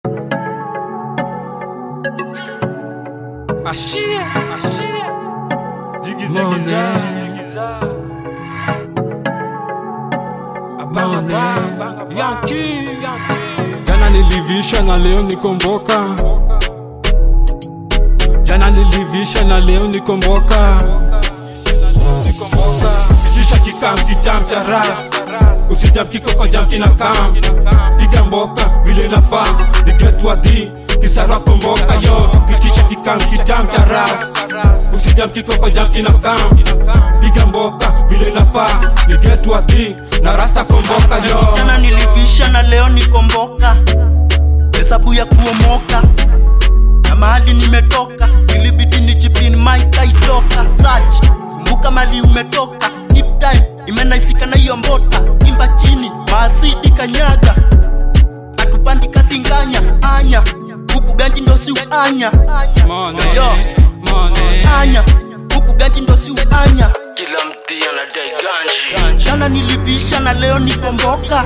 Ashia Ziggy Ziggy Abanga Yankee. Jana nilivisha na leo nikomboka. Jana nilivisha na leo nikomboka. Kishisha kikam kitam cha ras. Usijam kikoko jam kinakam. Piga mboka vile nafaa. Nigetwa di kisara komboka yo. Kishisha kikam kitam cha ras. Usijam kikoko jam kinakam. Piga mboka vile nafaa. Nigetwa di na rasta komboka yo. Jana nilivisha na leo nikomboka. Hesabu ya kuomoka na mahali nimetoka, ilibidi nichipin mic kaitoka. Search, kumbuka mali umetoka. Nip time, imenaisika na hiyo mbota. Imba chini, maasidi kanyaga. Atupandi kasinganya, anya huku ganji ndo si uanya. Anya huku ganji ndo si uanya. Kila mti anadai ganji. Jana nilivisha na leo nikomboka.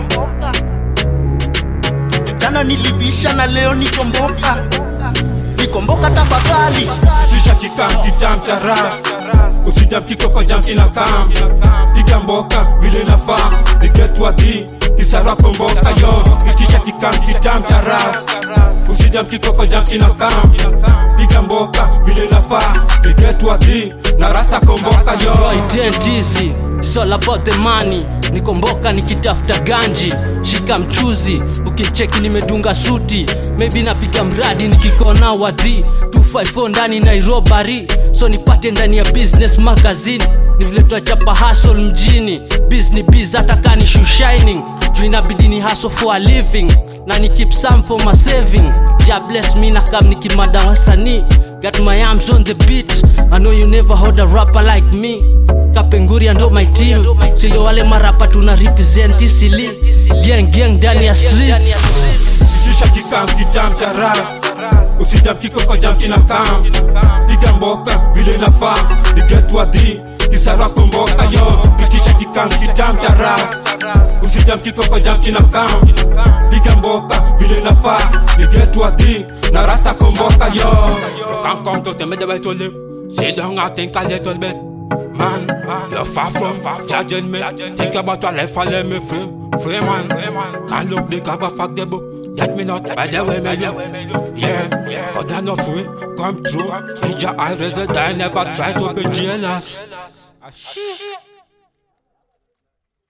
Jana nilivisha na leo nikomboka. Nikomboka tafadhali. Shisha kikam kitam cha ras. Usijam kikoko jam kinakam. Piga mboka vile nafaa. Nigetwa di kisara komboka yo. Kishisha kikam kitam cha ras. Usijam kikoko jam kinakam. Piga mboka vile nafaa. Nigetwa di na rasta komboka yo. Identity, it's all about the money. Nikomboka nikitafuta ganji. Shika mchuzi, ukicheki nimedunga suti. Maybe napiga mradi nikikona wadhi 254 ndani Nairobi. So nipate ndani ya business magazine. Ni vile tuachapa hustle mjini. Business biz ataka ni shoe shining. Juu inabidi ni hustle for a living. Na ni keep some for my saving. Ja bless me na kam nikimada wasanii. Got my arms on the beat. I know you never heard a rapper like me. Kapenguri ndo my team. Sindo wale marapa tuna represent isili. Gang ndani ya streets. Shisha kikam kitam cha ras. Usijam kikoko jam kinakam. Piga mboka vile nafaa. Nigetwa di kisara komboka yo. Kishisha kikam kitam cha ras. Usijam kikoko jam kinakam. Piga mboka vile nafaa. Nigetwa di na rasta komboka yo. You can't come to me the way to live. Sit down and think a little bit. Man, you're far from judging me. Think about your life and let me free man. Can't look the cover, fuck the book. Get me not by the way me look. Yeah, cause I'm not free, come true. Ninja I rather die, never try to be jealous.